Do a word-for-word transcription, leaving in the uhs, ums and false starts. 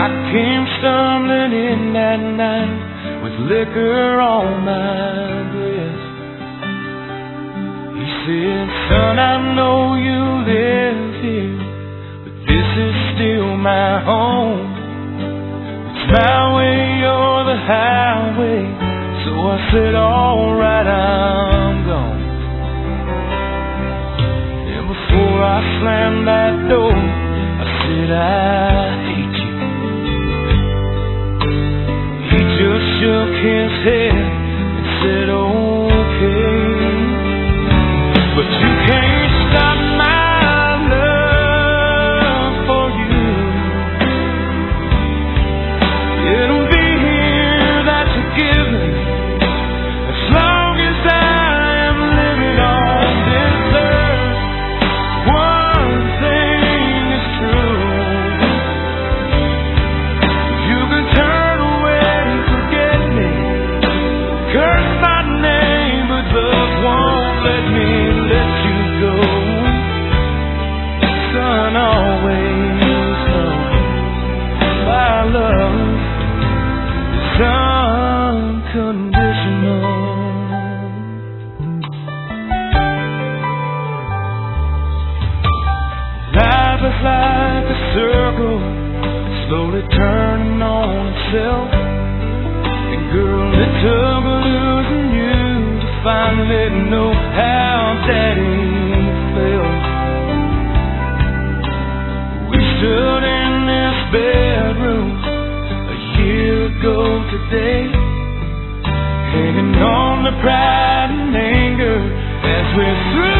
I came stumbling in that night with liquor on my breath. He said, son, I know you live here, but this is still my home. It's my way or the highway. So I said, alright, I'm gone. And before I slammed that door, I said, I hate you. He just shook his head and said, okay. But you can't stop my love for you. It'll be here that you're giving as long as I am living on this earth. One thing is true. You can turn away, forget me, curse my name, but love won't let me let you go. Son, always know my love is unconditional. Life is like a circle, slowly turning on itself. And girl, it took losing you to finally know how Daddy felt. We stood in this bedroom a year ago today, hanging on to pride and anger as we threw